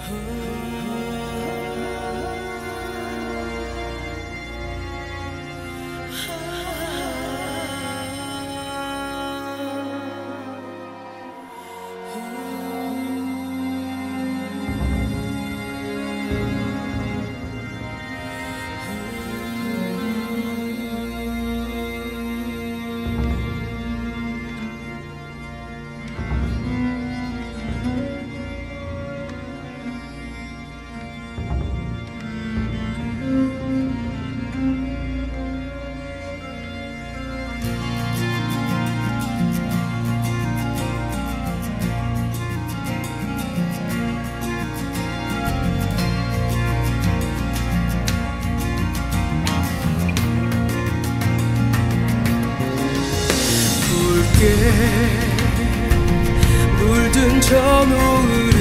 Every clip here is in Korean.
물든 저 노을을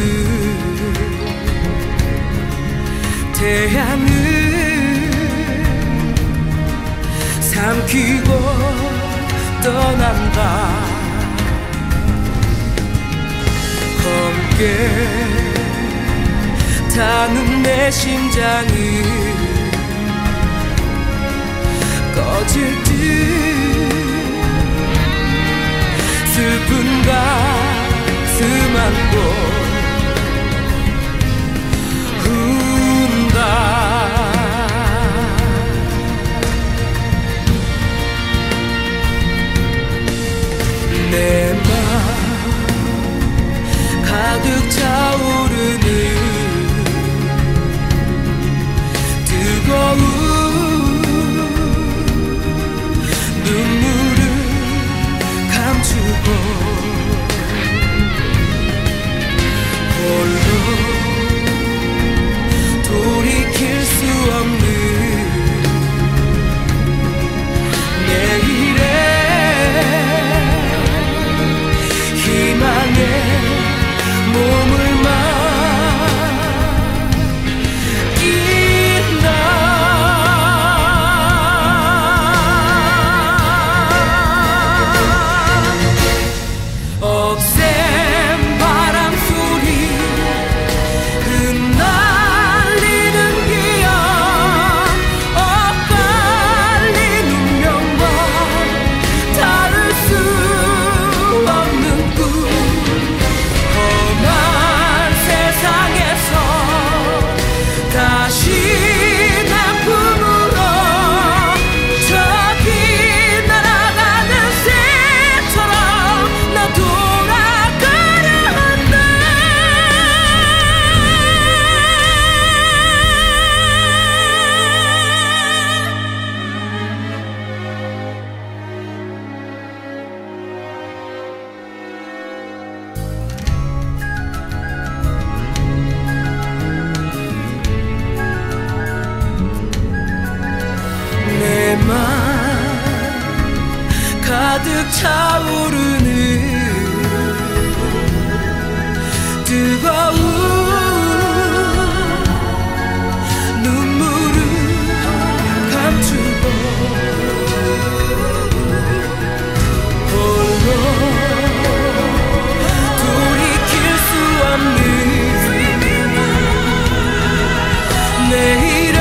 태양을 삼키고 떠난다. 검게 타는 내 심장을 꺼질 듯 슬픈 가슴 안고 운다. 내 맘 가득 차오르는 뜨거운 눈물을 감추고 홀로 돌이킬 수 없는 내일의 희망에 몸을 맡긴다. 억센 바람 소리 흩날리는 기억 엇갈린 운명과 다를 수 없는 꿈 험한 세상에서 다시 내 품으로 저기 날아가는 새처럼 나 돌아가려 한다. 내 맘 가득 차오르는 뜨거운 눈물을 감추고 홀로 돌이킬 수 없는 내일의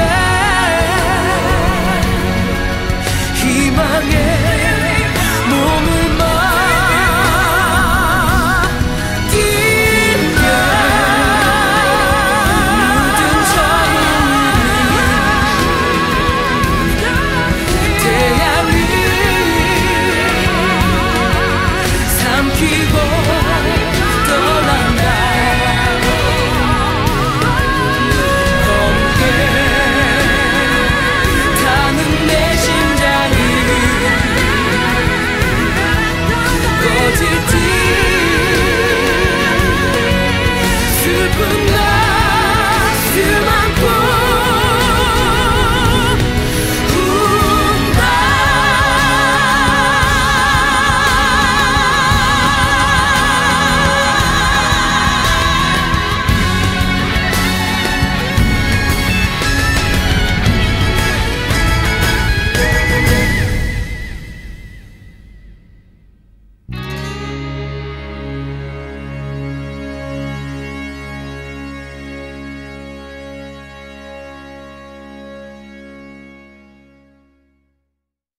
희망에 몸을 맡긴다. 물든 저울을 태양을 삼키고 떠난다. 검게 타는 내 심장을 꺼질 듯 슬픈 가슴